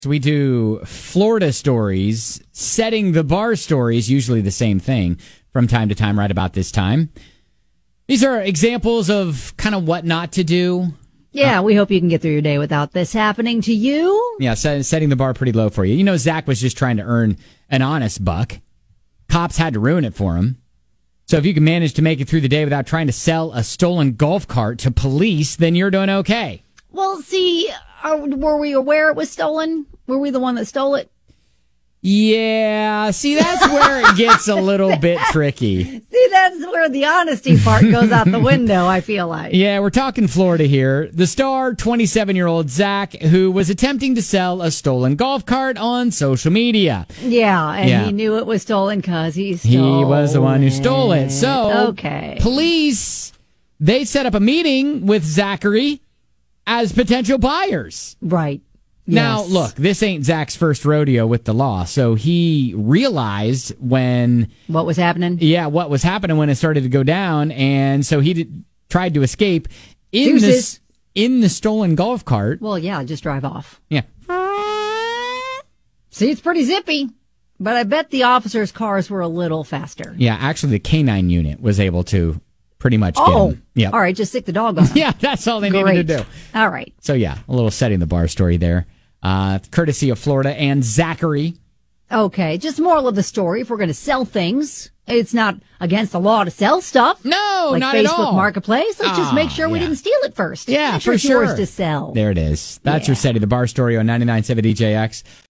So we do Florida stories, setting the bar stories, usually the same thing from time to time, right about this time. These are examples of kind of what not to do. Yeah, we hope you can get through your day without this happening to you. Yeah, setting the bar pretty low for you. You know, Zach was just trying to earn an honest buck. Cops had to ruin it for him. So if you can manage to make it through the day without trying to sell a stolen golf cart to police, then you're doing okay. Well, see, were we aware it was stolen? Were we the one that stole it? Yeah, see, that's where it gets a little bit tricky. See, that's where the honesty part goes out the window, I feel like. Yeah, we're talking Florida here. The star, 27-year-old Zach, who was attempting to sell a stolen golf cart on social media. Yeah, and he knew it was stolen because he was the one who stole it. So, okay. Police, they set up a meeting with Zachary as potential buyers. Right. Now, Yes. look, this ain't Zach's first rodeo with the law. So he realized when... What was happening? Yeah, what was happening when it started to go down. And so he tried to escape in the stolen golf cart. Well, yeah, just drive off. Yeah. See, it's pretty zippy. But I bet the officers' cars were a little faster. Yeah, actually, the canine unit was able to pretty much get him. Yep. All right, just stick the dog on him. Yeah, that's all they needed to do. All right. So, yeah, a little setting the bar story there. Courtesy of Florida and Zachary. Okay, just moral of the story. If we're going to sell things, it's not against the law to sell stuff. No, like not Facebook at all. Marketplace. Let's just make sure we didn't steal it first. Yeah, make sure for it's sure. yours to sell. There it is. That's your setting the bar story on 99.7 DJX.